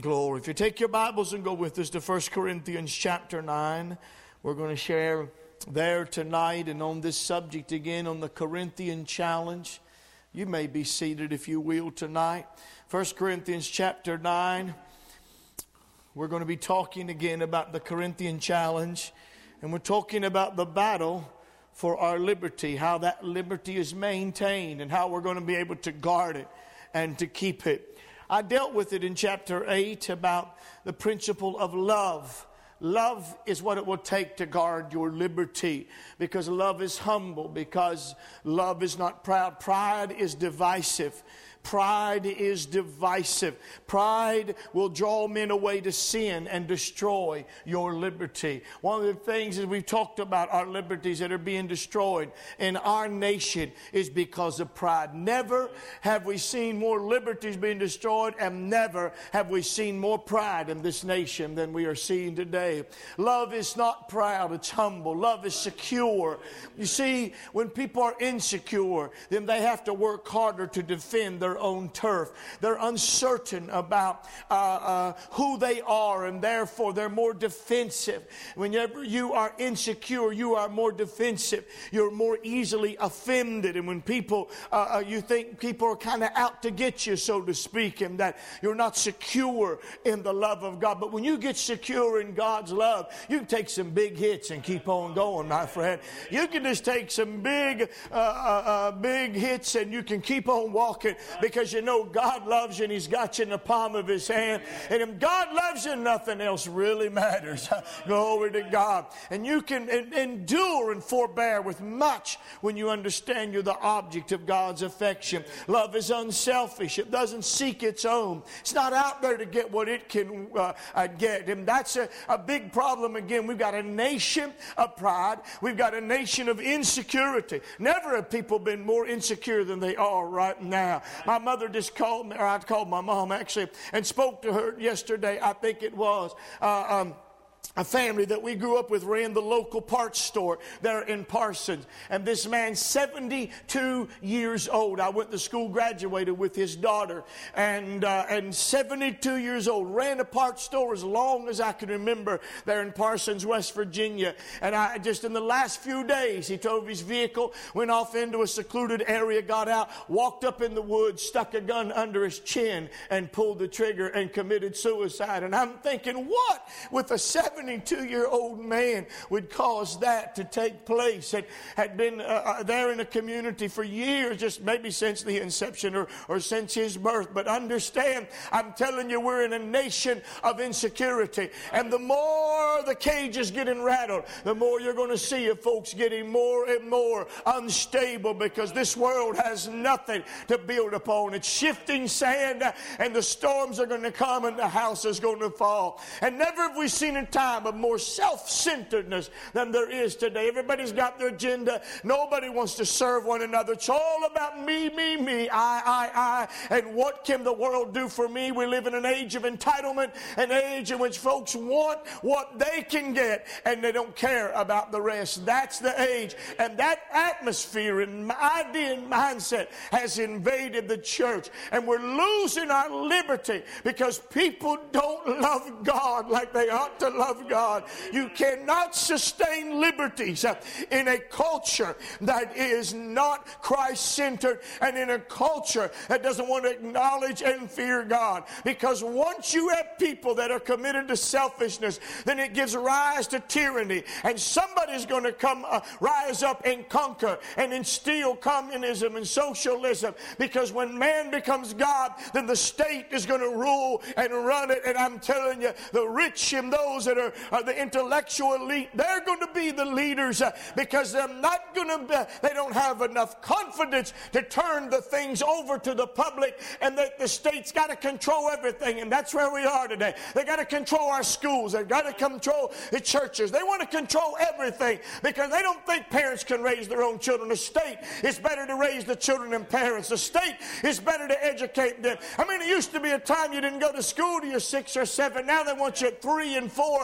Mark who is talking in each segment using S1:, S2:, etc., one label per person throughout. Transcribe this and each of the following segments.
S1: Glory. If you take your Bibles and go with us to 1 Corinthians chapter 9, we're going to share there tonight and on this subject again on the Corinthian challenge. You may be seated if you will tonight. 1 Corinthians chapter 9, we're going to be talking again about the Corinthian challenge. And we're talking about the battle for our liberty, how that liberty is maintained and how we're going to be able to guard it and to keep it. I dealt with it in chapter 8 about the principle of love. Love is what it will take to guard your liberty, because love is humble, because love is not proud. Pride is divisive. Pride is divisive. Pride will draw men away to sin and destroy your liberty. One of the things that we've talked about, our liberties that are being destroyed in our nation, is because of pride. Never have we seen more liberties being destroyed, and never have we seen more pride in this nation than we are seeing today. Love is not proud, it's humble. Love is secure. You see, when people are insecure, then they have to work harder to defend their own turf. They're uncertain about who they are, and therefore they're more defensive. Whenever you are insecure, you are more defensive. You're more easily offended. And when people, you think people are kind of out to get you, so to speak, and that you're not secure in the love of God. But when you get secure in God's love, you can take some big hits and keep on going, my friend. You can just take some big hits and you can keep on walking, because you know God loves you and He's got you in the palm of His hand. And if God loves you, nothing else really matters. Glory to God. And you can endure and forbear with much when you understand you're the object of God's affection. Love is unselfish. It doesn't seek its own. It's not out there to get what it can get. And that's a big problem. Again, we've got a nation of pride. We've got a nation of insecurity. Never have people been more insecure than they are right now. My mother just called me, or I called my mom actually, and spoke to her yesterday, I think it was. A family that we grew up with ran the local parts store there in Parsons. And this man, 72 years old. I went to school, graduated with his daughter. And 72 years old. Ran a parts store as long as I can remember there in Parsons, West Virginia. And I just in the last few days, he drove his vehicle, went off into a secluded area, got out, walked up in the woods, stuck a gun under his chin, and pulled the trigger and committed suicide. And I'm thinking, what with a 72-year-old man would cause that to take place? Had been there in the community for years, just maybe since the inception or since his birth. But understand, I'm telling you, we're in a nation of insecurity. And the more the cage is getting rattled, the more you're going to see of folks getting more and more unstable, because this world has nothing to build upon. It's shifting sand, and the storms are going to come, and the house is going to fall. And never have we seen a time of more self-centeredness than there is today. Everybody's got their agenda. Nobody wants to serve one another. It's all about me, I. And what can the world do for me? We live in an age of entitlement, an age in which folks want what they can get, and they don't care about the rest. That's the age. And that atmosphere and idea and mindset has invaded the church. And we're losing our liberty because people don't love God like they ought to love God. You cannot sustain liberties in a culture that is not Christ-centered, and in a culture that doesn't want to acknowledge and fear God. Because once you have people that are committed to selfishness, then it gives rise to tyranny, and somebody's going to come rise up and conquer and instill communism and socialism. Because when man becomes God, then the state is going to rule and run it. And I'm telling you, the rich and those that are the intellectual elite, they're going to be the leaders because they're not going to, they don't have enough confidence to turn the things over to the public, and that the state's got to control everything. And that's where we are today. They got to control our schools. They've got to control the churches. They want to control everything because they don't think parents can raise their own children. The state is better to raise the children than parents. The state is better to educate them. I mean, it used to be a time you didn't go to school till you're 6 or 7. Now they want you at 3 and 4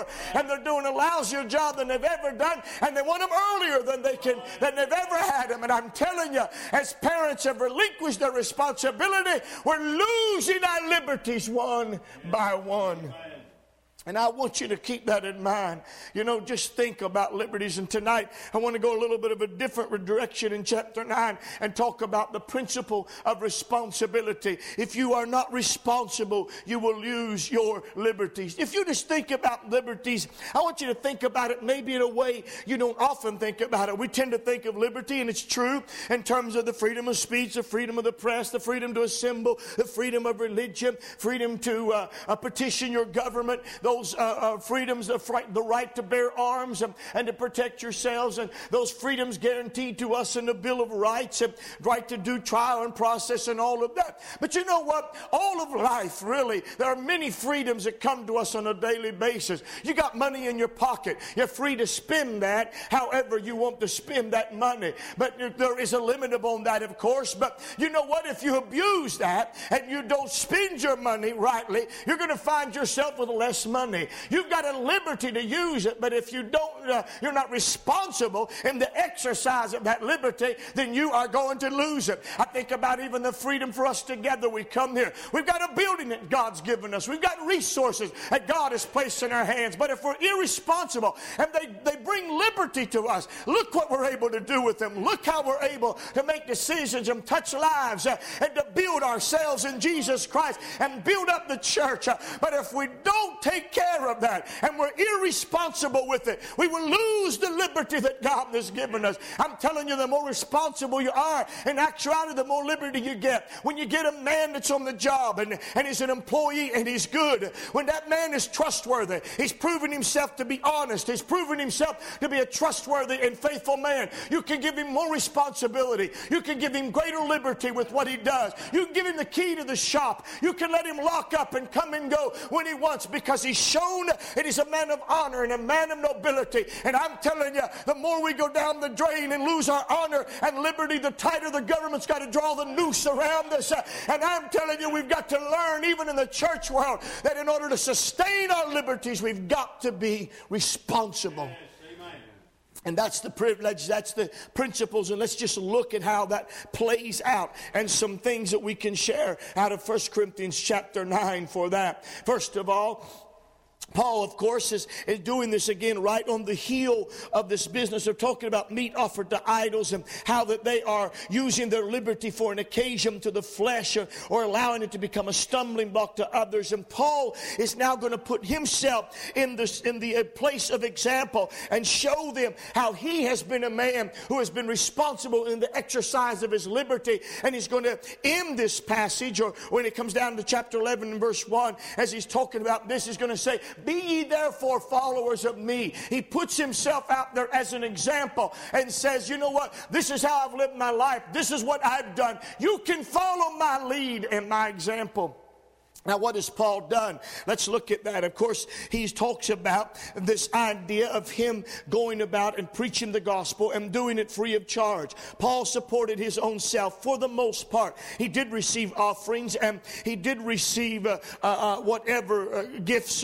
S1: and they're doing a lousier job than they've ever done, and they want them earlier than they've ever had them. And I'm telling you, as parents have relinquished their responsibility, we're losing our liberties one by one. And I want you to keep that in mind. You know, just think about liberties. And tonight, I want to go a little bit of a different direction in chapter 9 and talk about the principle of responsibility. If you are not responsible, you will lose your liberties. If you just think about liberties, I want you to think about it maybe in a way you don't often think about it. We tend to think of liberty, and it's true, in terms of the freedom of speech, the freedom of the press, the freedom to assemble, the freedom of religion, freedom to petition your government, those freedoms, the right to bear arms and to protect yourselves, and those freedoms guaranteed to us in the Bill of Rights, and right to due trial and process and all of that. But you know what? All of life, really, there are many freedoms that come to us on a daily basis. You got money in your pocket. You're free to spend that however you want to spend that money. But there is a limit upon that, of course. But you know what? If you abuse that and you don't spend your money rightly, you're going to find yourself with less money. You've got a liberty to use it, but if you don't, you're not responsible in the exercise of that liberty, then you are going to lose it. I think about even the freedom for us together. We come here. We've got a building that God's given us. We've got resources that God has placed in our hands. But if we're irresponsible and they bring liberty to us, look what we're able to do with them. Look how we're able to make decisions and touch lives and to build ourselves in Jesus Christ and build up the church. But if we don't take care of that and we're irresponsible with it, we will lose the liberty that God has given us. I'm telling you, the more responsible you are, in actuality, the more liberty you get. When you get a man that's on the job and he's an employee and he's good, when that man is trustworthy, he's proven himself to be honest, he's proven himself to be a trustworthy and faithful man, you can give him more responsibility. You can give him greater liberty with what he does. You can give him the key to the shop. You can let him lock up and come and go when he wants, because he's shown that he's a man of honor and a man of nobility. And I'm telling you, the more we go down the drain and lose our honor and liberty, the tighter the government's got to draw the noose around us. And I'm telling you, we've got to learn, even in the church world, that in order to sustain our liberties, we've got to be responsible. And that's the privilege, that's the principles, and let's just look at how that plays out and some things that we can share out of 1 Corinthians chapter 9 for that. First of all, Paul, of course, is doing this again right on the heel of this business. They're talking about meat offered to idols and how that they are using their liberty for an occasion to the flesh, or allowing it to become a stumbling block to others. And Paul is now going to put himself in the place of example and show them how he has been a man who has been responsible in the exercise of his liberty. And he's going to end this passage, or when it comes down to chapter 11 and verse 1, as he's talking about this, he's going to say, "Be ye therefore followers of me." He puts himself out there as an example and says, you know what? This is how I've lived my life. This is what I've done. You can follow my lead and my example. Now, what has Paul done? Let's look at that. Of course, he talks about this idea of him going about and preaching the gospel and doing it free of charge. Paul supported his own self for the most part. He did receive offerings, and he did receive whatever gifts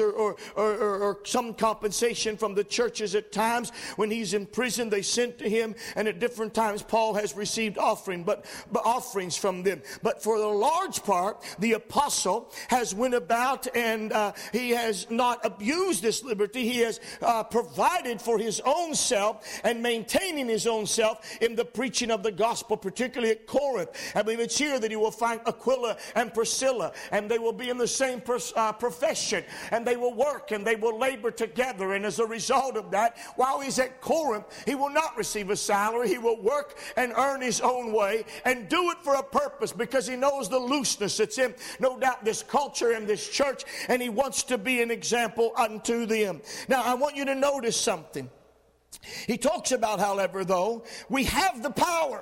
S1: or some compensation from the churches at times. When he's in prison, they sent to him, and at different times Paul has received offerings from them. But for the large part, the apostle has went about, and he has not abused this liberty. He has provided for his own self and maintaining his own self in the preaching of the gospel, particularly at Corinth. I believe it's here that he will find Aquila and Priscilla, and they will be in the same profession, and they will work and they will labor together. And as a result of that, while he's at Corinth, he will not receive a salary. He will work and earn his own way and do it for a purpose, because he knows the looseness that's in, no doubt, this culture in this church, and he wants to be an example unto them. Now, I want you to notice something. He talks about, however, though, we have the power.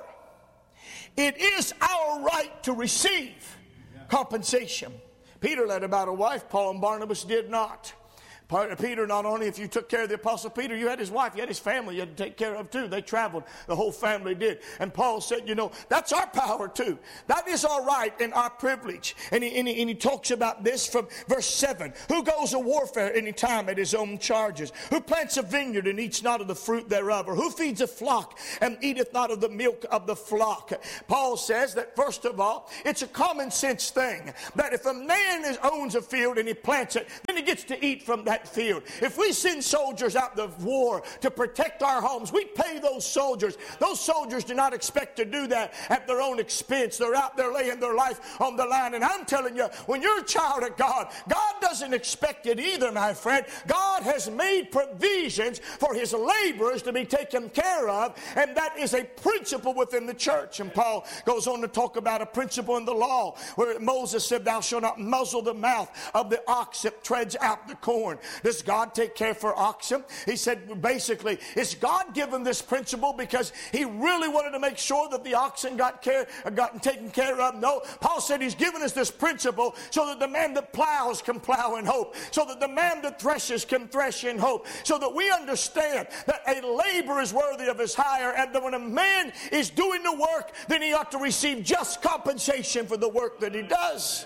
S1: It is our right to receive compensation. Peter led about a wife, Paul and Barnabas did not. Peter, not only if you took care of the Apostle Peter, you had his wife, you had his family you had to take care of too. They traveled. The whole family did. And Paul said, that's our power too. That is our right and our privilege. And he talks about this from verse 7. Who goes to warfare any time at his own charges? Who plants a vineyard and eats not of the fruit thereof? Or who feeds a flock and eateth not of the milk of the flock? Paul says that, first of all, it's a common sense thing that if a man owns a field and he plants it, then he gets to eat from that field. If we send soldiers out to war to protect our homes, we pay those soldiers. Those soldiers do not expect to do that at their own expense. They're out there laying their life on the line. And I'm telling you, when you're a child of God, God doesn't expect it either, my friend. God has made provisions for his laborers to be taken care of, and that is a principle within the church. And Paul goes on to talk about a principle in the law where Moses said, thou shalt not muzzle the mouth of the ox that treads out the corn. Does God take care for oxen? He said, basically, is God given this principle because he really wanted to make sure that the oxen got taken care of? No. Paul said he's given us this principle so that the man that plows can plow in hope, so that the man that threshes can thresh in hope, so that we understand that a labor is worthy of his hire, and that when a man is doing the work, then he ought to receive just compensation for the work that he does.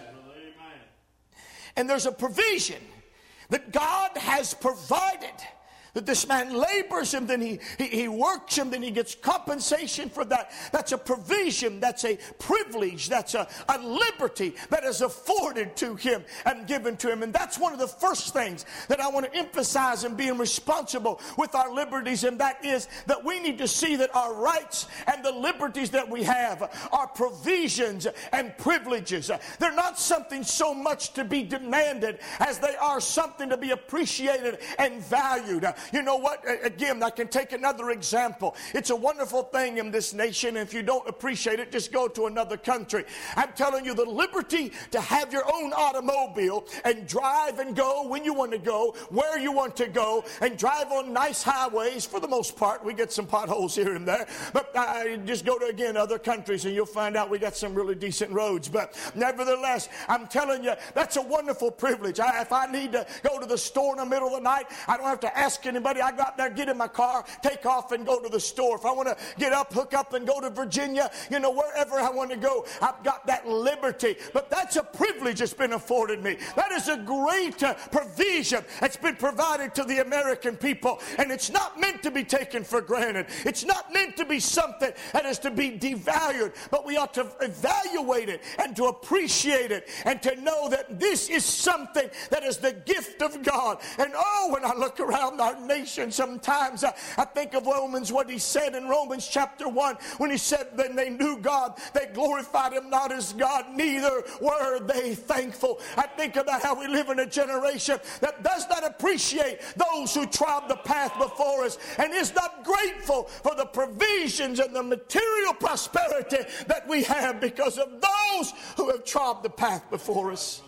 S1: And there's a provision that God has provided, that this man labors and then he works and then he gets compensation for that. That's a provision, that's a privilege, that's a liberty that is afforded to him and given to him. And that's one of the first things that I want to emphasize in being responsible with our liberties, and that is that we need to see that our rights and the liberties that we have are provisions and privileges. They're not something so much to be demanded as they are something to be appreciated and valued. You know what? Again, I can take another example. It's a wonderful thing in this nation. If you don't appreciate it, just go to another country. I'm telling you, the liberty to have your own automobile and drive and go when you want to go, where you want to go, and drive on nice highways. For the most part, we get some potholes here and there. But just go to, again, other countries and you'll find out we got some really decent roads. But nevertheless, I'm telling you, that's a wonderful privilege. If I need to go to the store in the middle of the night, I don't have to ask anybody. I go out there, get in my car, take off and go to the store. If I want to get up, hook up and go to Virginia, wherever I want to go, I've got that liberty. But that's a privilege that's been afforded me. That is a great provision that's been provided to the American people. And it's not meant to be taken for granted. It's not meant to be something that is to be devalued. But we ought to evaluate it and to appreciate it and to know that this is something that is the gift of God. And when I look around our nation, sometimes I think of what he said in Romans chapter 1 when he said that they knew God, they glorified him not as God, neither were they thankful. I think about how we live in a generation that does not appreciate those who trod the path before us and is not grateful for the provisions and the material prosperity that we have because of those who have trod the path before us.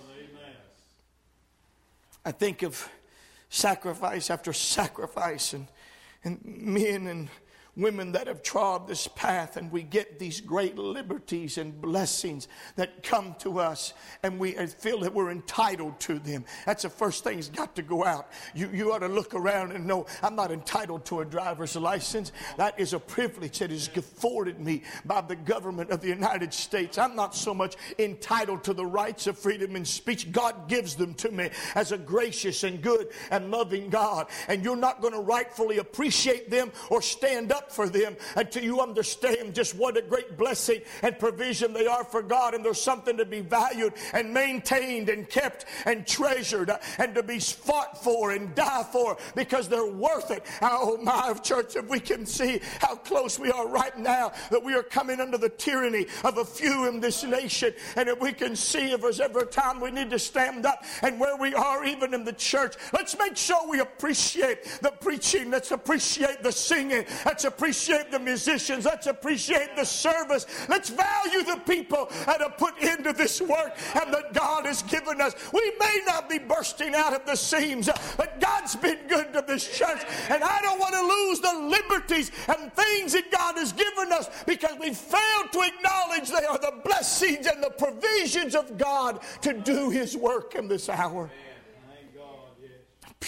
S1: I think of sacrifice after sacrifice and men and women that have trod this path, and we get these great liberties and blessings that come to us, and we feel that we're entitled to them. That's the first thing that's got to go out. You ought to look around and know, I'm not entitled to a driver's license. That is a privilege that is afforded me by the government of the United States. I'm not so much entitled to the rights of freedom of speech. God gives them to me as a gracious and good and loving God, and you're not going to rightfully appreciate them or stand up for them until you understand just what a great blessing and provision they are for God. And there's something to be valued and maintained and kept and treasured and to be fought for and die for because they're worth it. Oh my, church, if we can see how close we are right now, that we are coming under the tyranny of a few in this nation, and if we can see if there's ever a time we need to stand up, and where we are even in the church, let's make sure we appreciate the preaching, let's appreciate the singing, let's appreciate the musicians. Let's appreciate the service. Let's value the people that have put into this work and that God has given us. We may not be bursting out of the seams, but God's been good to this church. And I don't want to lose the liberties and things that God has given us because we failed to acknowledge they are the blessings and the provisions of God to do his work in this hour.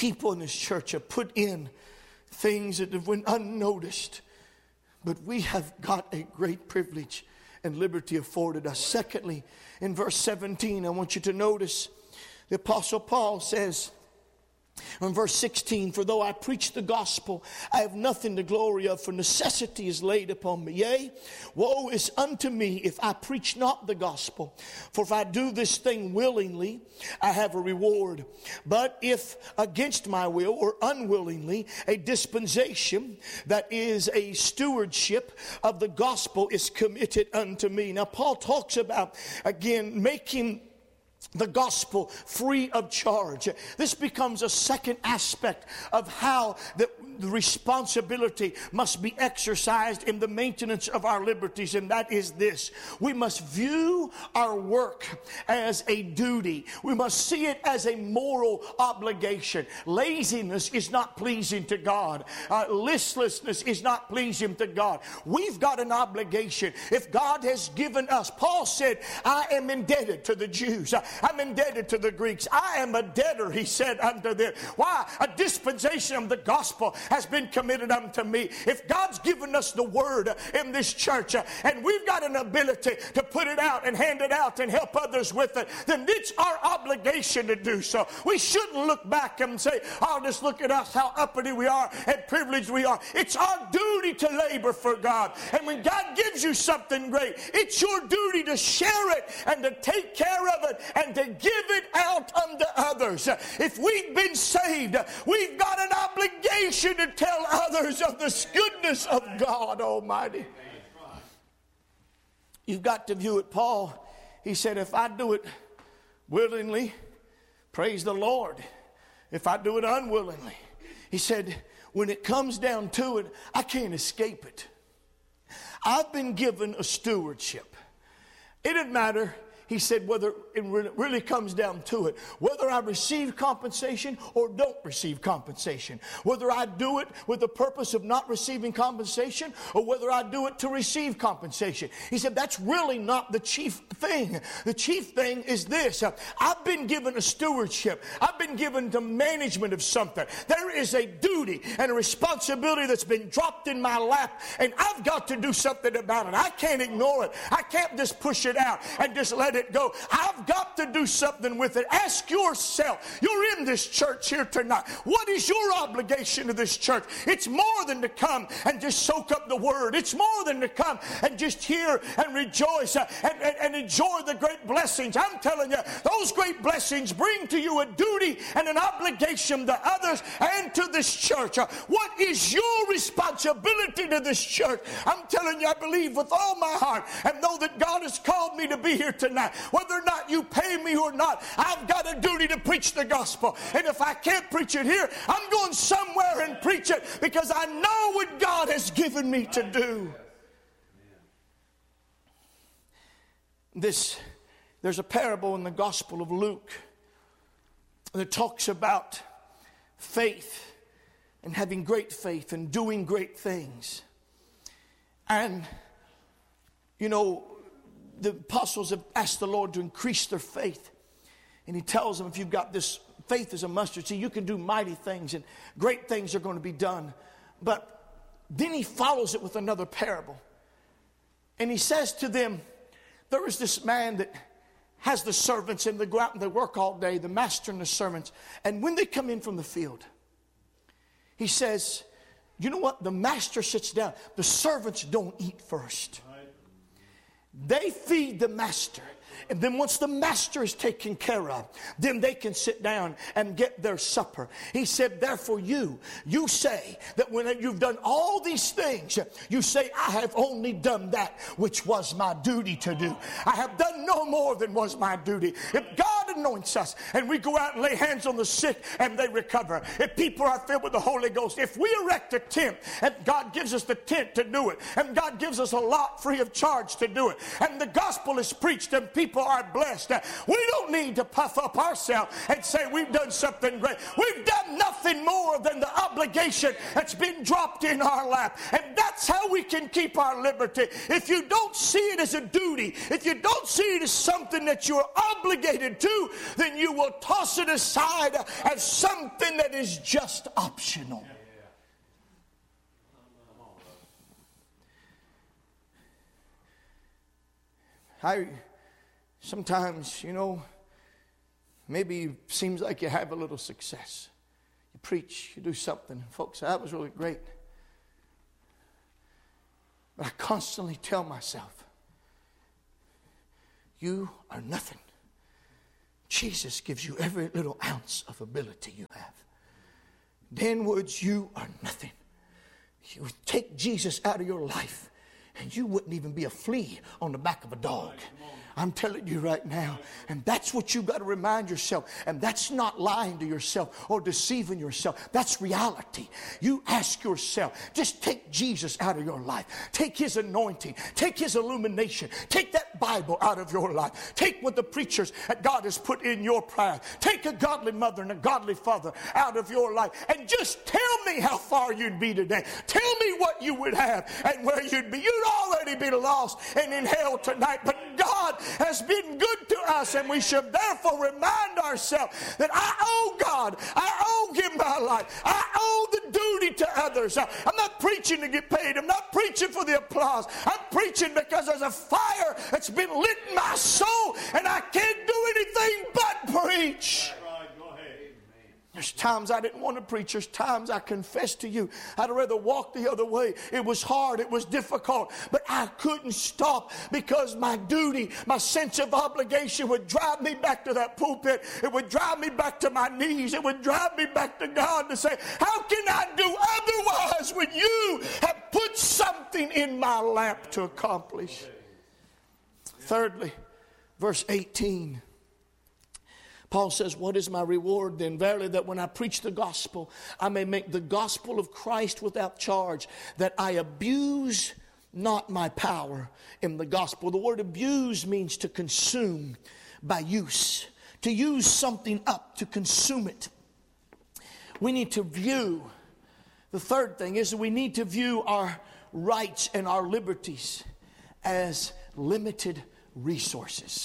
S1: people in this church have put in things that have went unnoticed. But we have got a great privilege and liberty afforded us. Secondly, in verse 17, I want you to notice the Apostle Paul says, in verse 16, for though I preach the gospel, I have nothing to glory of, for necessity is laid upon me. Yea, woe is unto me if I preach not the gospel. For if I do this thing willingly, I have a reward. But if against my will or unwillingly, a dispensation, that is a stewardship of the gospel, is committed unto me. Now Paul talks about, again, making the gospel free of charge. This becomes a second aspect of how the responsibility must be exercised in the maintenance of our liberties, and that is this: we must view our work as a duty. We must see it as a moral obligation. Laziness is not pleasing to God. Listlessness is not pleasing to God. We've got an obligation. If God has given us, Paul said, I am indebted to the Jews. I'm indebted to the Greeks. I am a debtor, he said unto them. Why? A dispensation of the gospel has been committed unto me. If God's given us the word in this church, and we've got an ability to put it out and hand it out and help others with it, then it's our obligation to do so. We shouldn't look back and say, oh, just look at us, how uppity we are and privileged we are. It's our duty to labor for God. And when God gives you something great, it's your duty to share it and to take care of it and to give it out unto others. If we've been saved, we've got an obligation to tell others of the goodness of God Almighty. You've got to view it. Paul, he said, if I do it willingly, praise the Lord. If I do it unwillingly, he said, when it comes down to it, I can't escape it. I've been given a stewardship. It didn't matter, he said, whether it really comes down to it, whether I receive compensation or don't receive compensation, whether I do it with the purpose of not receiving compensation or whether I do it to receive compensation. He said, that's really not the chief thing. The chief thing is this: I've been given a stewardship. I've been given the management of something. There is a duty and a responsibility that's been dropped in my lap, and I've got to do something about it. I can't ignore it. I can't just push it out and just let it go. I've got to do something with it. Ask yourself, you're in this church here tonight, what is your obligation to this church? It's more than to come and just soak up the word. It's more than to come and just hear and rejoice and enjoy the great blessings. I'm telling you, those great blessings bring to you a duty and an obligation to others and to this church. What is your responsibility to this church? I'm telling you, I believe with all my heart and know that God has called me to be here tonight. Whether or not you pay me or not, I've got a duty to preach the gospel. And if I can't preach it here, I'm going somewhere and preach it because I know what God has given me to do. There's a parable in the Gospel of Luke that talks about faith and having great faith and doing great things. And, you know, the apostles have asked the Lord to increase their faith. And he tells them, if you've got this faith as a mustard seed, you can do mighty things and great things are going to be done. But then he follows it with another parable. And he says to them, there is this man that has the servants and they go out and they work all day, the master and the servants. And when they come in from the field, he says, you know what? The master sits down. The servants don't eat first. They feed the master. And then once the master is taken care of, then they can sit down and get their supper. He said, therefore you say that when you've done all these things, you say, I have only done that which was my duty to do. I have done no more than was my duty. If God anoints us and we go out and lay hands on the sick and they recover, if people are filled with the Holy Ghost, if we erect a tent and God gives us the tent to do it, and God gives us a lot free of charge to do it, and the gospel is preached and people are blessed, we don't need to puff up ourselves and say we've done something great. We've done nothing more than the obligation obligation that's been dropped in our lap. And that's how we can keep our liberty. If you don't see it as a duty, if you don't see it as something that you're obligated to, then you will toss it aside as something that is just optional. Sometimes, maybe it seems like you have a little success. You preach, you do something. Folks say, that was really great. But I constantly tell myself, you are nothing. Jesus gives you every little ounce of ability you have. Dan Woods, you are nothing. You would take Jesus out of your life, and you wouldn't even be a flea on the back of a dog. I'm telling you right now. And that's what you've got to remind yourself. And that's not lying to yourself or deceiving yourself. That's reality. You ask yourself, just take Jesus out of your life. Take his anointing. Take his illumination. Take that Bible out of your life. Take what the preachers that God has put in your path. Take a godly mother and a godly father out of your life. And just tell me how far you'd be today. Tell me what you would have and where you'd be. You'd already be lost and in hell tonight. But God has been good to us, and we should therefore remind ourselves that I owe God, I owe him my life, I owe the duty to others. I'm not preaching to get paid. I'm not preaching for the applause. I'm preaching because there's a fire that's been lit in my soul, and I can't do anything but preach. There's times I didn't want to preach. There's times I confess to you I'd rather walk the other way. It was hard. It was difficult. But I couldn't stop because my duty, my sense of obligation would drive me back to that pulpit. It would drive me back to my knees. It would drive me back to God to say, how can I do otherwise when you have put something in my lap to accomplish? Thirdly, verse 18. Paul says, what is my reward then? Verily, that when I preach the gospel, I may make the gospel of Christ without charge, that I abuse not my power in the gospel. The word abuse means to consume by use, to use something up, to consume it. We need to view, the third thing is that we need to view our rights and our liberties as limited resources.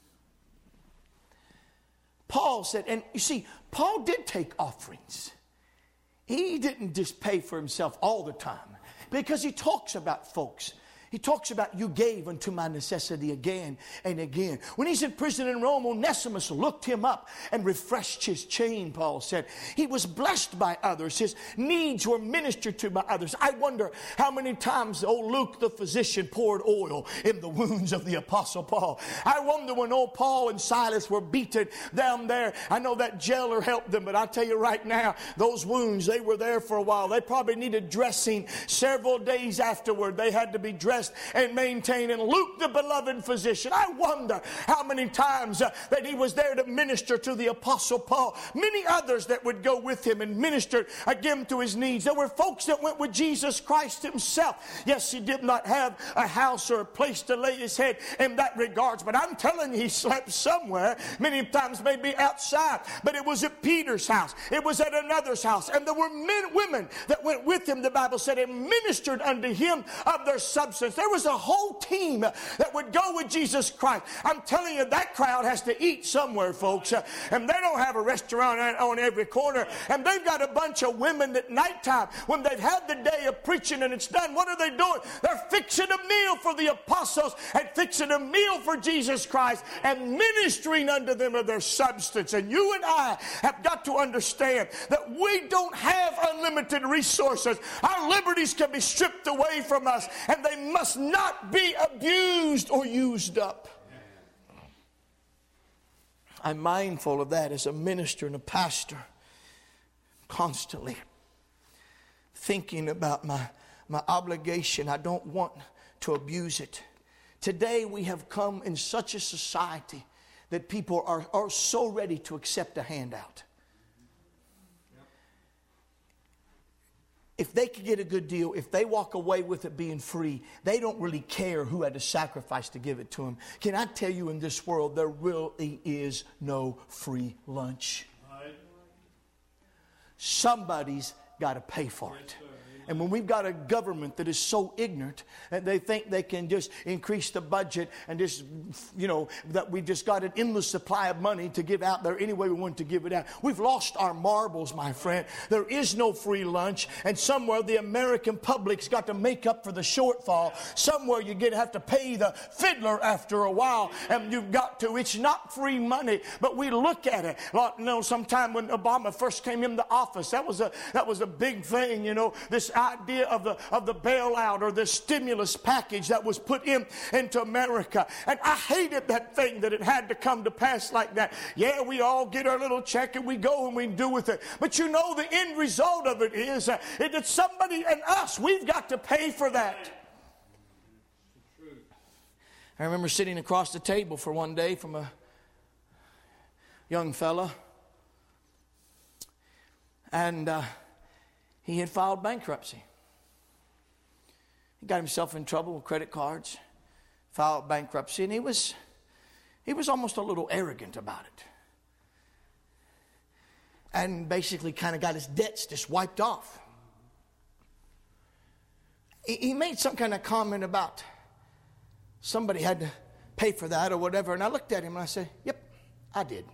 S1: Paul said, and you see, Paul did take offerings. He didn't just pay for himself all the time, because he talks about folks. He talks about, you gave unto my necessity again and again. When he's in prison in Rome, Onesimus looked him up and refreshed his chain, Paul said. He was blessed by others. His needs were ministered to by others. I wonder how many times old Luke the physician poured oil in the wounds of the Apostle Paul. I wonder when old Paul and Silas were beaten down there. I know that jailer helped them, but I tell you right now, those wounds, they were there for a while. They probably needed dressing several days afterward. They had to be dressed and maintained. And Luke, the beloved physician, I wonder how many times that he was there to minister to the Apostle Paul. Many others that would go with him and minister again to his needs. There were folks that went with Jesus Christ himself. Yes, he did not have a house or a place to lay his head in that regards, but I'm telling you, he slept somewhere, many times maybe outside. But it was at Peter's house. It was at another's house. And there were women that went with him, the Bible said, and ministered unto him of their substance. There was a whole team that would go with Jesus Christ. I'm telling you, that crowd has to eat somewhere, folks. And they don't have a restaurant on every corner. And they've got a bunch of women at nighttime, when they've had the day of preaching and it's done, what are they doing? They're fixing a meal for the apostles and fixing a meal for Jesus Christ and ministering unto them of their substance. And you and I have got to understand that we don't have unlimited resources. Our liberties can be stripped away from us, and they must not be abused or used up. I'm mindful of that as a minister and a pastor, constantly thinking about my obligation. I don't want to abuse it. Today we have come in such a society that people are so ready to accept a handout. If they could get a good deal, if they walk away with it being free, they don't really care who had to sacrifice to give it to them. Can I tell you, in this world, there really is no free lunch. Somebody's got to pay for it. And when we've got a government that is so ignorant and they think they can just increase the budget and just, that we've just got an endless supply of money to give out there any way we want to give it out. We've lost our marbles, my friend. There is no free lunch. And somewhere the American public's got to make up for the shortfall. Somewhere you have to pay the fiddler after a while. And you've got to. It's not free money. But we look at it. Sometime when Obama first came into office, that was a big thing, this idea of the bailout or the stimulus package that was put into America. And I hated that thing that it had to come to pass like that. Yeah, we all get our little check and we go and we do with it. But the end result of it is that somebody and us, we've got to pay for that. I remember sitting across the table for one day from a young fella. And he had filed bankruptcy. He got himself in trouble with credit cards, filed bankruptcy, and he was almost a little arrogant about it. And basically kind of got his debts just wiped off. He made some kind of comment about somebody had to pay for that or whatever, and I looked at him and I said, yep, I did.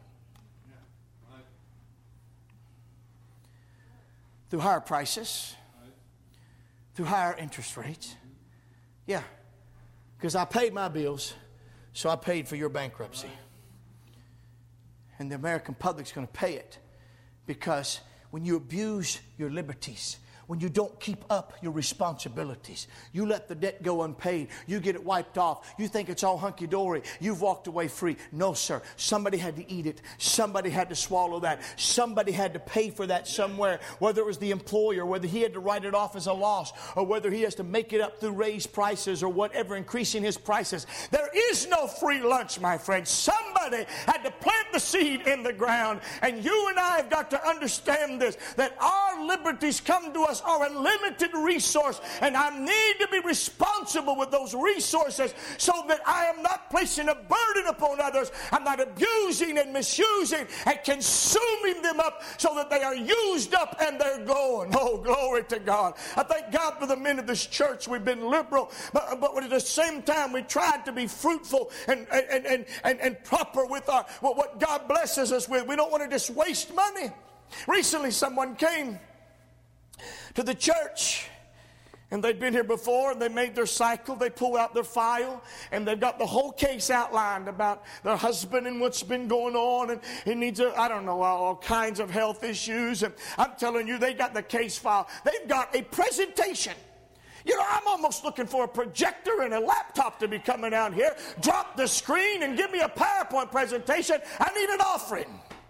S1: Through higher prices, through higher interest rates. Yeah, because I paid my bills, so I paid for your bankruptcy. And the American public's going to pay it because when you abuse your liberties, when you don't keep up your responsibilities, you let the debt go unpaid, you get it wiped off, you think it's all hunky-dory, you've walked away free. No, sir. Somebody had to eat it. Somebody had to swallow that. Somebody had to pay for that somewhere, whether it was the employer, whether he had to write it off as a loss, or whether he has to make it up through raised prices or whatever, increasing his prices. There is no free lunch, my friend. Somebody had to plant the seed in the ground, and you and I have got to understand this, that our liberties come to us are a limited resource, and I need to be responsible with those resources so that I am not placing a burden upon others. I'm not abusing and misusing and consuming them up so that they are used up and they're going. Oh, glory to God. I thank God for the men of this church. We've been liberal, but at the same time we tried to be fruitful and proper with what God blesses us with. We don't want to just waste money. Recently someone came to the church, and they'd been here before, and they made their cycle, they pull out their file, and they've got the whole case outlined about their husband and what's been going on, and he needs all kinds of health issues, and I'm telling you, they got the case file. They've got a presentation. I'm almost looking for a projector and a laptop to be coming out here, drop the screen and give me a PowerPoint presentation. I need an offering.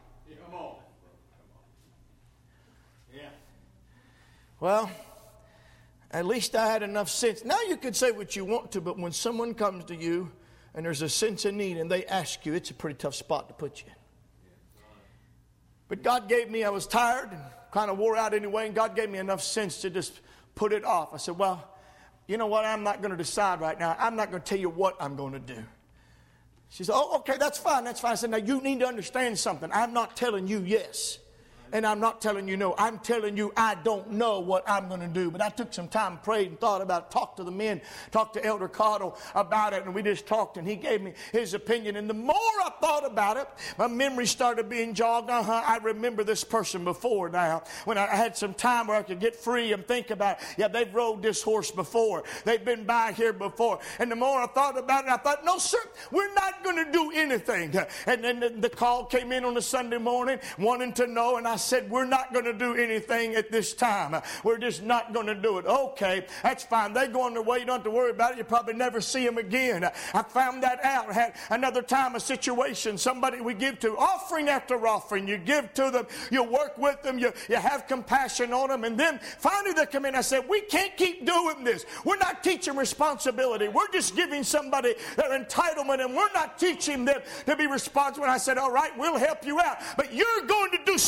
S1: Well, at least I had enough sense. Now you can say what you want to, but when someone comes to you and there's a sense of need and they ask you, it's a pretty tough spot to put you in. But God gave me, I was tired and kind of wore out anyway, and God gave me enough sense to just put it off. I said, well, you know what, I'm not going to decide right now. I'm not going to tell you what I'm going to do. She said, oh, okay, that's fine. I said, now you need to understand something. I'm not telling you yes. And I'm not telling you no. I'm telling you I don't know what I'm going to do. But I took some time, prayed and thought about it, talked to the men, talked to Elder Cottle about it, and we just talked, and he gave me his opinion. And the more I thought about it, my memory started being jogged. I remember this person before now. When I had some time where I could get free and think about it. Yeah, they've rode this horse before. They've been by here before. And the more I thought about it, I thought, no, sir, we're not going to do anything. And then the call came in on a Sunday morning wanting to know, and I said, we're not going to do anything at this time. We're just not going to do it. Okay, that's fine. They're going their way. You don't have to worry about it. You probably never see them again. I found that out. I had another time a situation, somebody we give to, offering after offering. You give to them. You work with them. You have compassion on them. And then finally they come in. I said, we can't keep doing this. We're not teaching responsibility. We're just giving somebody their entitlement, and we're not teaching them to be responsible. And I said, all right, we'll help you out. But you're going to do some work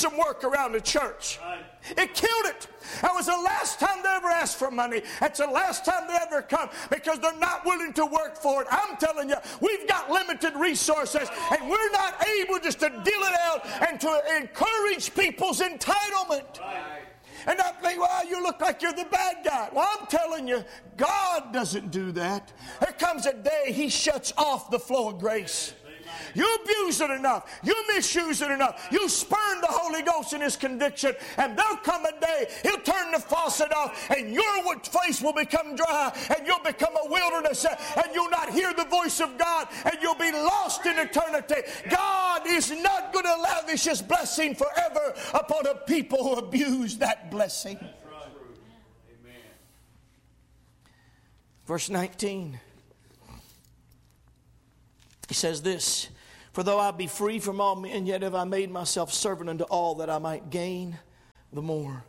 S1: work around the church. It killed it. That was the last time they ever asked for money. That's the last time they ever come, because they're not willing to work for it. I'm telling you, we've got limited resources, and we're not able just to deal it out and to encourage people's entitlement. And I think, well, you look like you're the bad guy. Well, I'm telling you, God doesn't do that. There comes a day He shuts off the flow of grace. You abuse it enough. You misuse it enough. You spurn the Holy Ghost in His conviction. And there'll come a day He'll turn the faucet off, and your face will become dry, and you'll become a wilderness, and you'll not hear the voice of God, and you'll be lost in eternity. God is not going to lavish His blessing forever upon a people who abuse that blessing. Amen. Verse 19. He says this, for though I be free from all men, yet have I made myself servant unto all, that I might gain the more.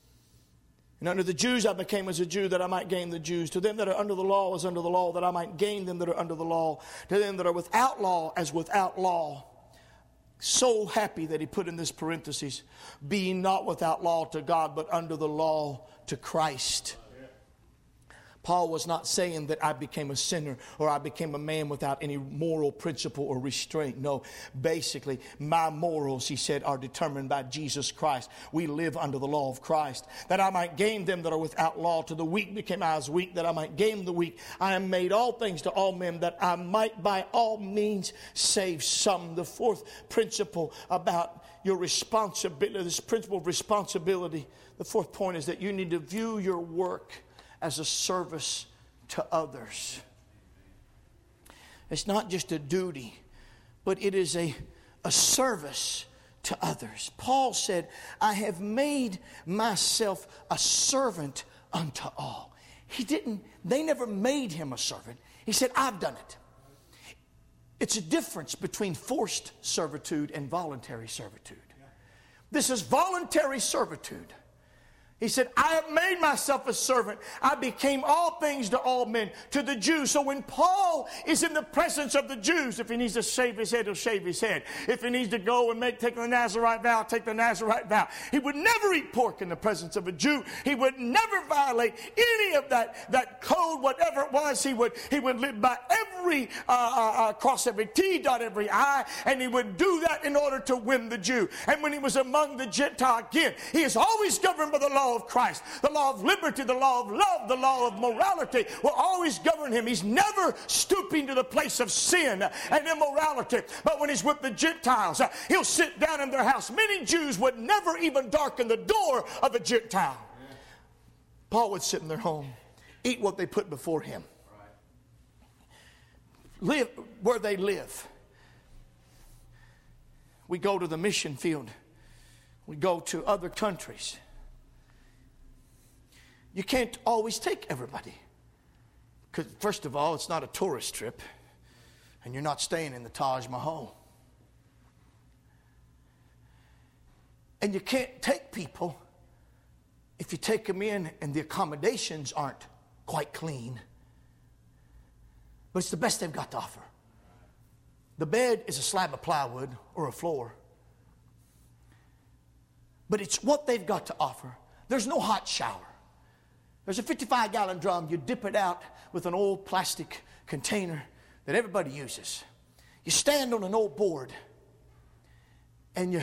S1: And unto the Jews I became as a Jew, that I might gain the Jews. To them that are under the law as under the law, that I might gain them that are under the law. To them that are without law as without law. So happy that he put in this parenthesis, being not without law to God, but under the law to Christ. Paul was not saying that I became a sinner or I became a man without any moral principle or restraint. No, basically, my morals, he said, are determined by Jesus Christ. We live under the law of Christ. That I might gain them that are without law. To the weak became I as weak, that I might gain the weak. I am made all things to all men, that I might by all means save some. The fourth principle about your responsibility, this principle of responsibility, the fourth point is that you need to view your work as a service to others. It's not just a duty, but it is a service to others. Paul said, I have made myself a servant unto all. They never made him a servant. He said, I've done it. It's a difference between forced servitude and voluntary servitude. This is voluntary servitude. He said, I have made myself a servant. I became all things to all men, to the Jews. So when Paul is in the presence of the Jews, if he needs to shave his head, he'll shave his head. If he needs to go and take the Nazarite vow, take the Nazarite vow. He would never eat pork in the presence of a Jew. He would never violate any of that code, whatever it was. He would live by every, cross every T, dot every I, and he would do that in order to win the Jew. And when he was among the Gentile, again, he is always governed by the law of Christ. The law of liberty, the law of love, the law of morality will always govern him. He's never stooping to the place of sin and immorality. But when he's with the Gentiles, he'll sit down in their house. Many Jews would never even darken the door of a Gentile. Paul would sit in their home, eat what they put before him, live where they live. We go to the mission field. We go to other countries. You can't always take everybody. Because first of all, it's not a tourist trip. And you're not staying in the Taj Mahal. And you can't take people if you take them in and the accommodations aren't quite clean. But it's the best they've got to offer. The bed is a slab of plywood or a floor. But it's what they've got to offer. There's no hot shower. There's a 55-gallon drum. You dip it out with an old plastic container that everybody uses. You stand on an old board, and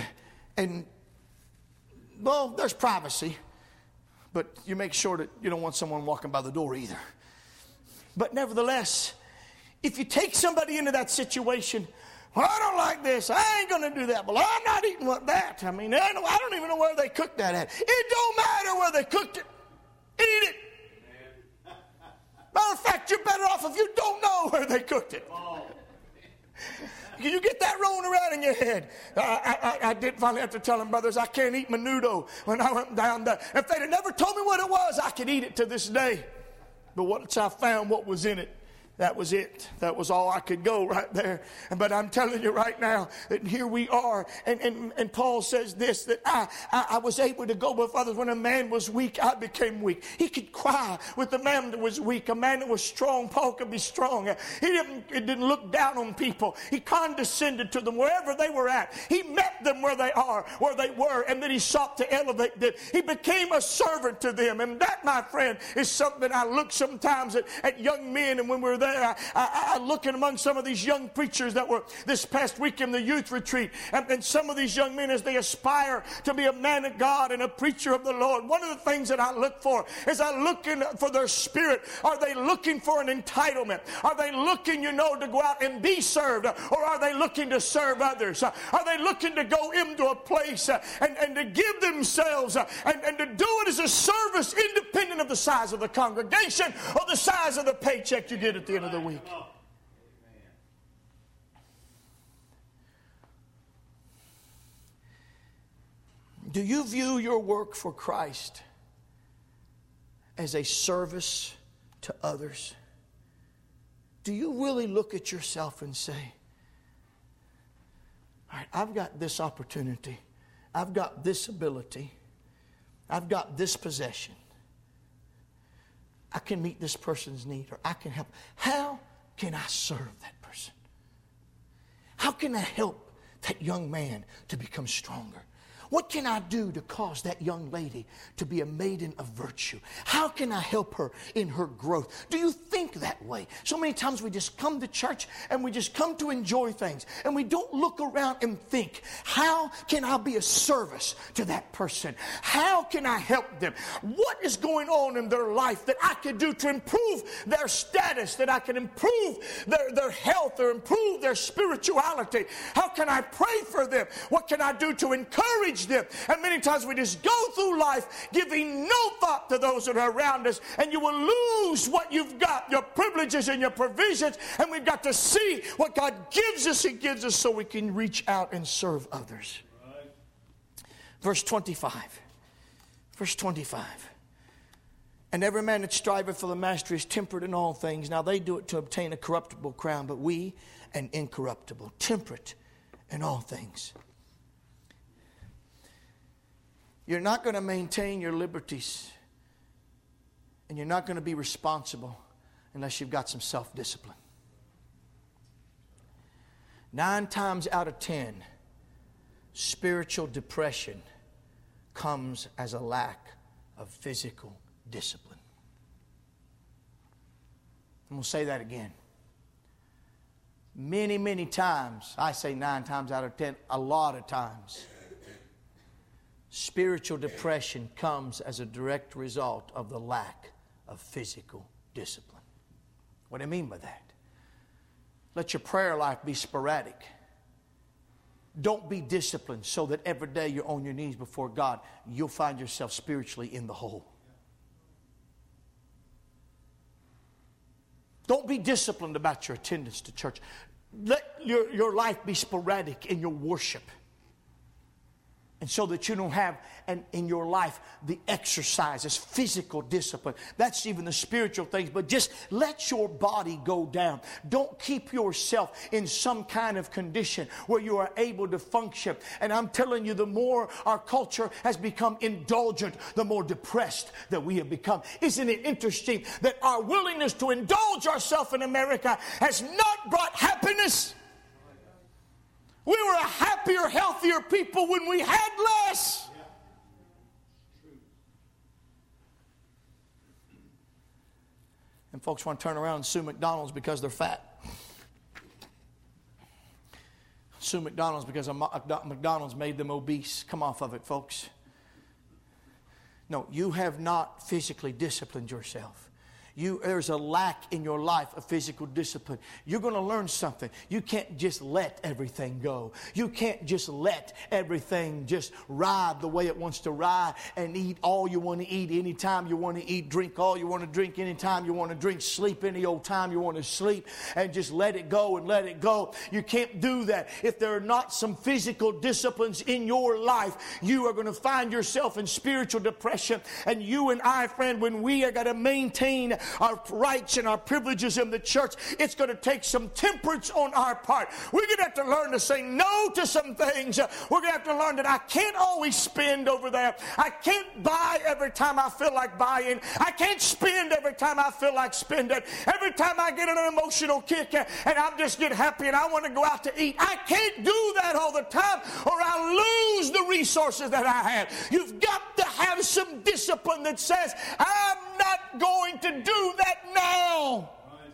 S1: there's privacy, but you make sure that you don't want someone walking by the door either. But nevertheless, if you take somebody into that situation, well, I don't like this. I ain't going to do that. Well, I'm not eating with that. I mean, I don't even know where they cooked that at. It don't matter where they cooked it. Eat it. Matter of fact, you're better off if you don't know where they cooked it. You get that rolling around in your head. I did finally have to tell them, brothers, I can't eat menudo when I went down there. If they'd have never told me what it was, I could eat it to this day. But once I found what was in it, That was it. That was all I could go right there. But I'm telling you right now that here we are. And Paul says this, that I was able to go with others. When a man was weak, I became weak. He could cry with the man that was weak. A man that was strong, Paul could be strong. He didn't look down on people. He condescended to them wherever they were at. He met them where they were, and then he sought to elevate them. He became a servant to them. And that, my friend, is something I look sometimes at young men, and when we're there, I looking among some of these young preachers that were this past week in the youth retreat, and some of these young men as they aspire to be a man of God and a preacher of the Lord. One of the things that I look for is I looking for their spirit. Are they looking for an entitlement? Are they looking, to go out and be served, or are they looking to serve others? Are they looking to go into a place and to give themselves and to do it as a service independent of the size of the congregation or the size of the paycheck you get at the end of the week? Do you view your work for Christ as a service to others? Do you really look at yourself and say, all right, I've got this opportunity, I've got this ability, I've got this possession, I can meet this person's need, or I can help. How can I serve that person? How can I help that young man to become stronger? What can I do to cause that young lady to be a maiden of virtue? How can I help her in her growth? Do you think that way? So many times we just come to church and we just come to enjoy things, and we don't look around and think, how can I be a service to that person? How can I help them? What is going on in their life that I can do to improve their status, that I can improve their health or improve their spirituality? How can I pray for them? What can I do to encourage them? And many times we just go through life giving no thought to those that are around us, and you will lose what you've got, your privileges and your provisions, and we've got to see what God gives us. He gives us so we can reach out and serve others. Right. Verse 25. Verse 25. And every man that striveth for the mastery is temperate in all things. Now they do it to obtain a corruptible crown, but we an incorruptible. Temperate in all things. You're not going to maintain your liberties, and you're not going to be responsible unless you've got some self-discipline. 9 times out of 10, spiritual depression comes as a lack of physical discipline. I'm going to say that again. Many, many times, I say 9 times out of 10, a lot of times, spiritual depression comes as a direct result of the lack of physical discipline. What do I mean by that? Let your prayer life be sporadic. Don't be disciplined so that every day you're on your knees before God, you'll find yourself spiritually in the hole. Don't be disciplined about your attendance to church. Let your life be sporadic in your worship. And so that you don't have in your life the exercises, physical discipline. That's even the spiritual things. But just let your body go down. Don't keep yourself in some kind of condition where you are able to function. And I'm telling you, the more our culture has become indulgent, the more depressed that we have become. Isn't it interesting that our willingness to indulge ourselves in America has not brought happiness? We were a happier, healthier people when we had less. And folks want to turn around and sue McDonald's because they're fat. Sue McDonald's because McDonald's made them obese. Come off of it, folks. No, you have not physically disciplined yourself. There's a lack in your life of physical discipline. You're going to learn something. You can't just let everything go. You can't just let everything just ride the way it wants to ride and eat all you want to eat anytime you want to eat, drink all you want to drink anytime you want to drink, sleep any old time you want to sleep, and just let it go and let it go. You can't do that. If there are not some physical disciplines in your life, you are going to find yourself in spiritual depression. And you and I, friend, when we are going to maintain our rights and our privileges in the church, it's going to take some temperance on our part. We're going to have to learn to say no to some things. We're going to have to learn that I can't always spend over there. I can't buy every time I feel like buying. I can't spend every time I feel like spending. Every time I get an emotional kick and I just get happy and I want to go out to eat. I can't do that all the time or I'll lose the resources that I have. You've got to have some discipline that says, I'm not going to do that now.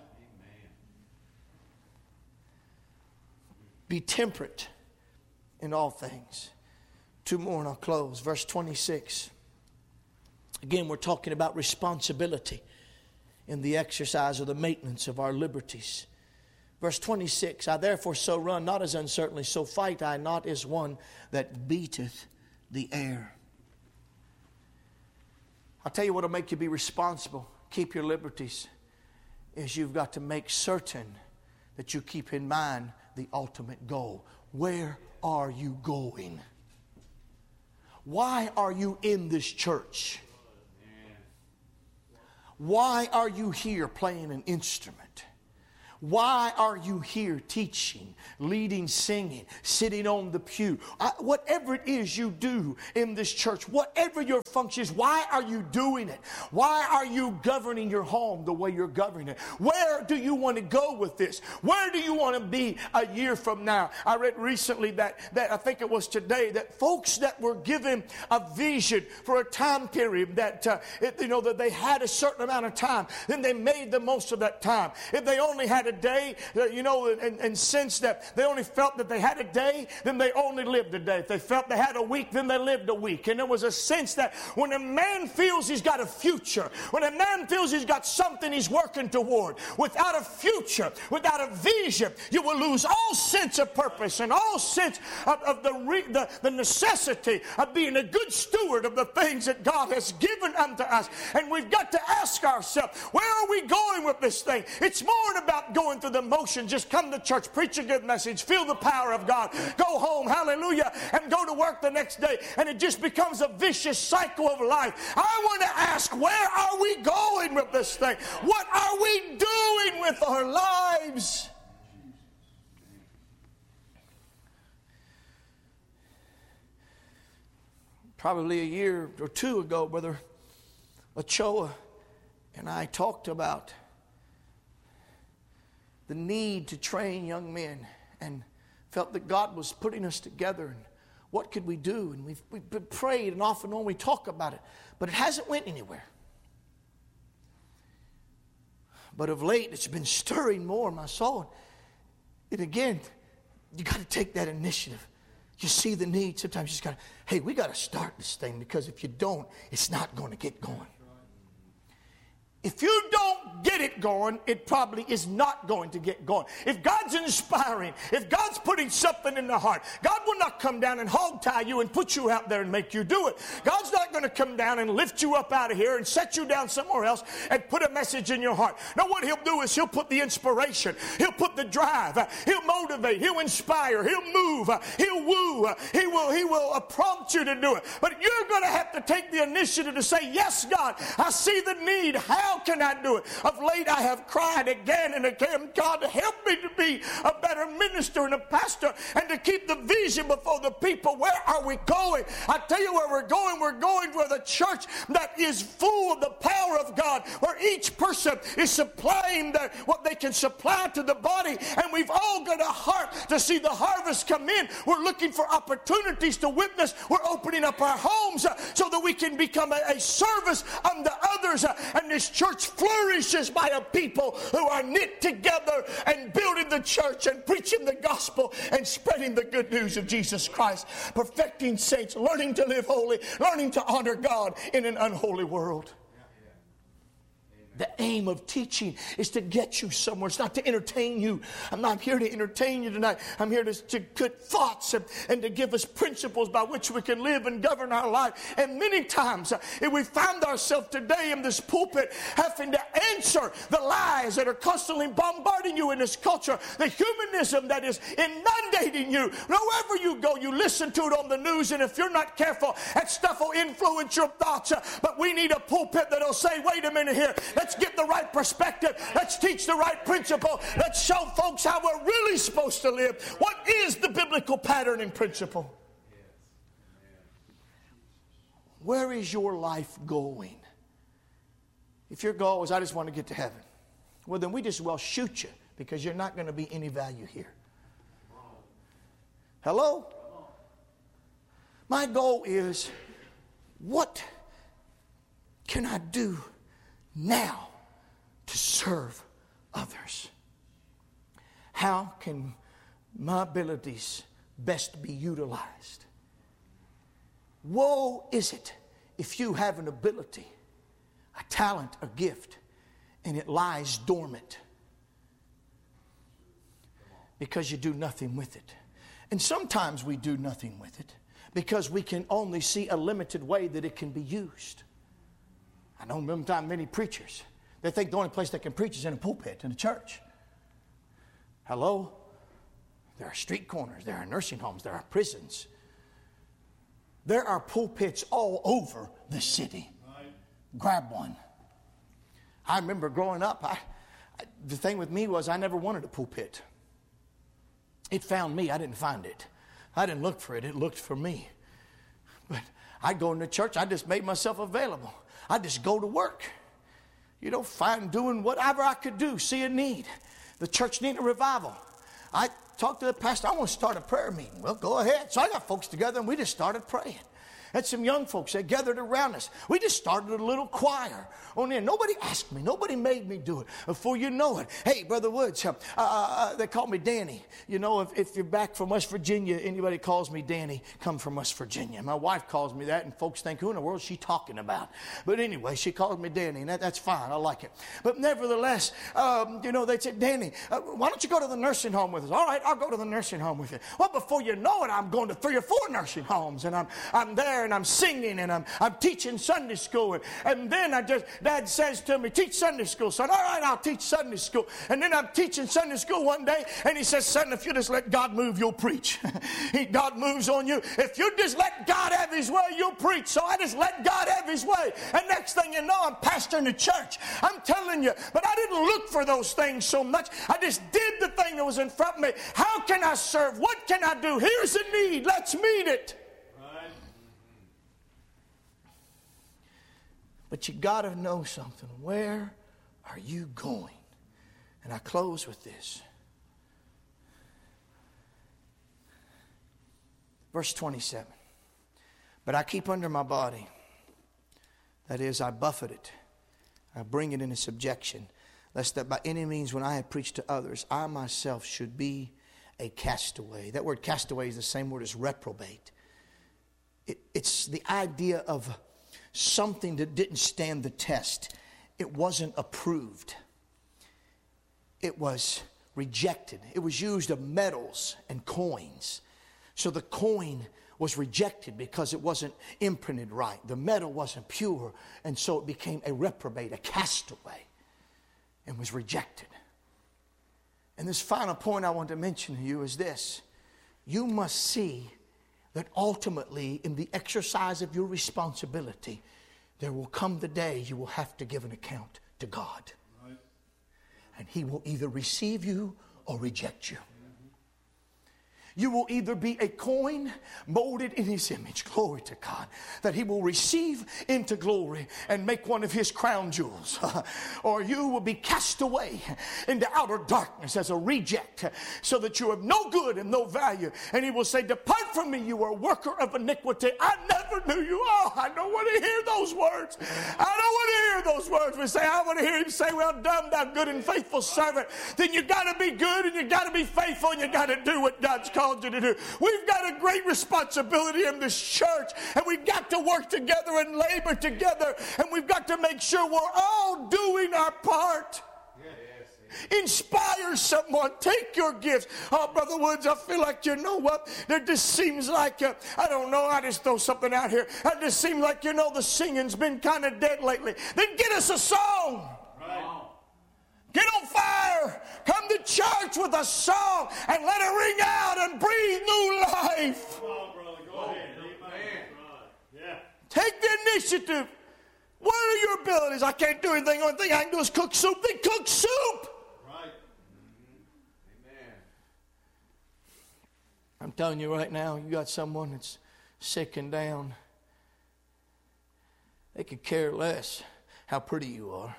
S1: Be temperate in all things. Two more and I'll close. Verse 26. Again, we're talking about responsibility in the exercise or the maintenance of our liberties. Verse 26, I therefore so run, not as uncertainly, so fight I not as one that beateth the air. I'll tell you what will make you be responsible, keep your liberties, is you've got to make certain that you keep in mind the ultimate goal. Where are you going? Why are you in this church? Why are you here playing an instrument? Why are you here teaching, leading, singing, sitting on the pew? Whatever it is you do in this church, whatever your function is, why are you doing it? Why are you governing your home the way you're governing it? Where do you want to go with this? Where do you want to be a year from now? I read recently that I think it was today, that folks that were given a vision for a time period that that they had a certain amount of time, then they made the most of that time. If they only had a day, and since that they only felt that they had a day, then they only lived a day. If they felt they had a week, then they lived a week. And there was a sense that when a man feels he's got a future, when a man feels he's got something he's working toward, without a future, without a vision, you will lose all sense of purpose and all sense of the necessity of being a good steward of the things that God has given unto us. And we've got to ask ourselves, where are we going with this thing? It's more about going through the motion. Just come to church, preach a good message, feel the power of God, go home, hallelujah, and go to work the next day, and it just becomes a vicious cycle of life. I want to ask, where are we going with this thing? What are we doing with our lives? Probably a year or two ago, Brother Ochoa and I talked about the need to train young men, and felt that God was putting us together, and what could we do? And we've prayed, and off and on we talk about it, but it hasn't went anywhere. But of late, it's been stirring more in my soul. And again, you got to take that initiative. You see the need. Sometimes you just got to, hey, we got to start this thing, because if you don't, it's not going to get going. If you don't get it going, it probably is not going to get going. If God's inspiring, if God's putting something in the heart, God will not come down and hog tie you and put you out there and make you do it. God's not going to come down and lift you up out of here and set you down somewhere else and put a message in your heart. Now what He'll do is He'll put the inspiration, He'll put the drive, He'll motivate, He'll inspire, He'll move, He'll woo, He will prompt you to do it. But you're going to have to take the initiative to say, yes, God, I see the need. How can I do it? Of late I have cried again and again, God, help me to be a better minister and a pastor, and to keep the vision before the people. Where are we going? I tell you where we're going. We're going for the church that is full of the power of God, where each person is supplying what they can supply to the body, and we've all got a heart to see the harvest come in. We're looking for opportunities to witness. We're opening up our homes so that we can become a service unto others, and this church flourishes by a people who are knit together and building the church and preaching the gospel and spreading the good news of Jesus Christ, perfecting saints, learning to live holy, learning to honor God in an unholy world. The aim of teaching is to get you somewhere. It's not to entertain you. I'm not here to entertain you tonight. I'm here to get thoughts and to give us principles by which we can live and govern our life. And many times, if we found ourselves today in this pulpit having to answer the lies that are constantly bombarding you in this culture, the humanism that is inundating you. Wherever you go, you listen to it on the news, and if you're not careful, that stuff will influence your thoughts. But we need a pulpit that will say, wait a minute here, let's Let's get the right perspective. Let's teach the right principle. Let's show folks how we're really supposed to live. What is the biblical pattern and principle? Where is your life going? If your goal is, I just want to get to heaven, well, then we just well shoot you, because you're not going to be any value here. Hello? My goal is, what can I do now to serve others? How can my abilities best be utilized? Woe is it if you have an ability, a talent, a gift, and it lies dormant because you do nothing with it. And sometimes we do nothing with it because we can only see a limited way that it can be used. I know many preachers, they think the only place they can preach is in a pulpit, in a church. Hello? There are street corners, there are nursing homes, there are prisons. There are pulpits all over the city. Grab one. I remember growing up, the thing with me was I never wanted a pulpit. It found me. I didn't find it. I didn't look for it. It looked for me. But I'd go into church. I just made myself available. I'd just go to work. Doing whatever I could do. See a need. The church needed a revival. I talked to the pastor. I want to start a prayer meeting. Well, go ahead. So I got folks together and we just started praying. And some young folks, they gathered around us. We just started a little choir on there. Nobody asked me. Nobody made me do it. Before you know it, hey, Brother Woods, they call me Danny. If you're back from West Virginia, anybody calls me Danny, come from West Virginia. My wife calls me that, and folks think, who in the world is she talking about? But anyway, she calls me Danny, and that's fine. I like it. But nevertheless, they said, Danny, why don't you go to the nursing home with us? All right, I'll go to the nursing home with you. Well, before you know it, I'm going to 3 or 4 nursing homes, and I'm there, and I'm singing, and I'm teaching Sunday school. And then Dad says to me, teach Sunday school, son. All right, I'll teach Sunday school. And then I'm teaching Sunday school one day, and he says, son, if you just let God move, you'll preach. God moves on you. If you just let God have his way, you'll preach. So I just let God have his way. And next thing you know, I'm pastoring the church. I'm telling you, but I didn't look for those things so much. I just did the thing that was in front of me. How can I serve? What can I do? Here's a need. Let's meet it. But you got to know something. Where are you going? And I close with this. Verse 27. But I keep under my body. That is, I buffet it. I bring it into subjection. Lest that by any means when I have preached to others, I myself should be a castaway. That word castaway is the same word as reprobate. It's the idea of something that didn't stand the test. It wasn't approved. It was rejected. It was used of metals and coins. So the coin was rejected because it wasn't imprinted right. The metal wasn't pure, and so it became a reprobate, a castaway, and was rejected. And this final point I want to mention to you is this. You must see that ultimately, in the exercise of your responsibility, there will come the day you will have to give an account to God. Right. And he will either receive you or reject you. You will either be a coin molded in his image, glory to God, that he will receive into glory and make one of his crown jewels. Or you will be cast away into outer darkness as a reject, so that you have no good and no value. And he will say, depart from me, you are a worker of iniquity. I never knew you. Oh, I don't want to hear those words. I don't want to hear those words. We say, I want to hear him say, well done, thou good and faithful servant. Then you got to be good, and you got to be faithful, and you got to do what God's called you to do. We've got a great responsibility in this church, and we've got to work together and labor together, and we've got to make sure we're all doing our part. Inspire someone. Take your gifts. Oh, Brother Woods, I feel like, you know what? There just seems like, I don't know, I just throw something out here. It just seems like, the singing's been kind of dead lately. Then get us a song. Right. Get on fire. Come to church with a song and let it ring out and breathe new life.
S2: Come on, brother. Go ahead. Amen.
S1: Yeah. Take the initiative What are your abilities? I can't do anything. The only thing I can do is cook soup. Then cook soup.
S2: Right. Amen.
S1: I'm telling you right now, you got someone that's sick and down. They could care less how pretty you are.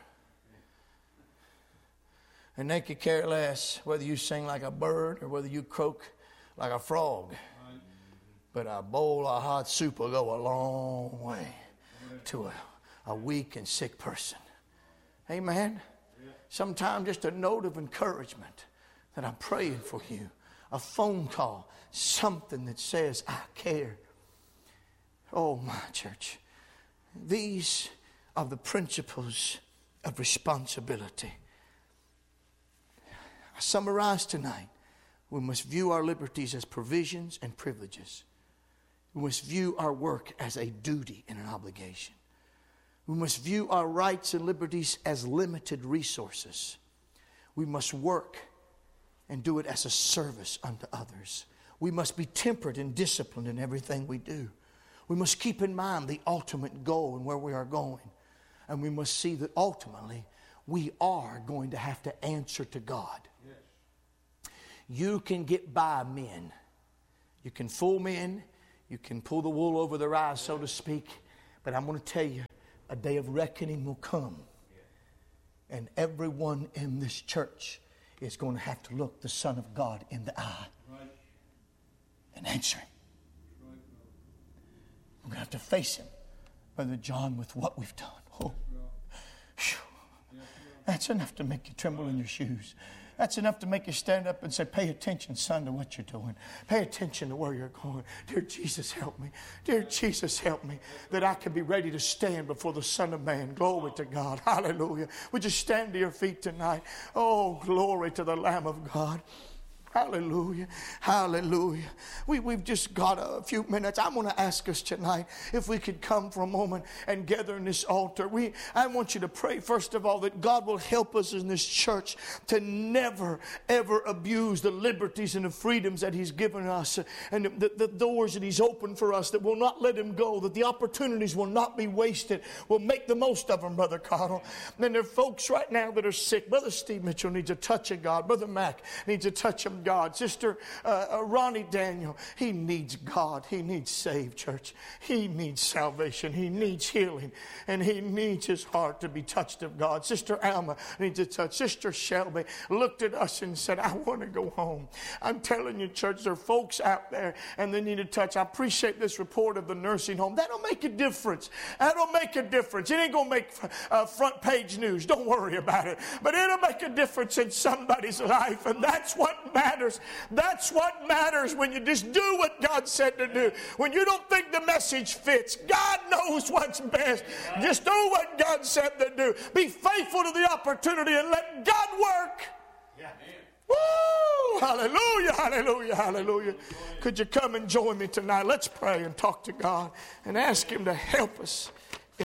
S1: And they could care less whether you sing like a bird or whether you croak like a frog. But a bowl of hot soup will go a long way to a weak and sick person. Amen? Sometimes just a note of encouragement that I'm praying for you. A phone call. Something that says, I care. Oh, my church. These are the principles of responsibility. I summarize tonight. We must view our liberties as provisions and privileges. We must view our work as a duty and an obligation. We must view our rights and liberties as limited resources. We must work and do it as a service unto others. We must be temperate and disciplined in everything we do. We must keep in mind the ultimate goal and where we are going. And we must see that ultimately we are going to have to answer to God. Yes. You can get by men. You can fool men. You can pull the wool over their eyes, so to speak. But I'm going to tell you, a day of reckoning will come. And everyone in this church is going to have to look the Son of God in the eye and answer him. We're going to have to face him, Brother John, with what we've done. Oh, that's enough to make you tremble in your shoes. That's enough to make you stand up and say, pay attention, son, to what you're doing. Pay attention to where you're going. Dear Jesus, help me. Dear Jesus, help me that I can be ready to stand before the Son of Man. Glory to God. Hallelujah. Would you stand to your feet tonight? Oh, glory to the Lamb of God. Hallelujah. Hallelujah. We've just got a few minutes. I want to ask us tonight if we could come for a moment and gather in this altar. I want you to pray, first of all, that God will help us in this church to never, ever abuse the liberties and the freedoms that he's given us and the doors that he's opened for us, that will not let him go, that the opportunities will not be wasted. We'll make the most of them, Brother Cottle. And there are folks right now that are sick. Brother Steve Mitchell needs a touch of God. Brother Mack needs a touch of God. Sister Ronnie Daniel, he needs God. He needs saved, church. He needs salvation. He needs healing. And he needs his heart to be touched of God. Sister Alma needs a touch. Sister Shelby looked at us and said, I want to go home. I'm telling you, church, there are folks out there and they need a touch. I appreciate this report of the nursing home. That'll make a difference. That'll make a difference. It ain't going to make front page news. Don't worry about it. But it'll make a difference in somebody's life. And that's what matters. That's what matters when you just do what God said to do. When you don't think the message fits, God knows what's best. Just do what God said to do. Be faithful to the opportunity and let God work. Woo! Hallelujah, hallelujah, hallelujah. Could you come and join me tonight? Let's pray and talk to God and ask him to help us.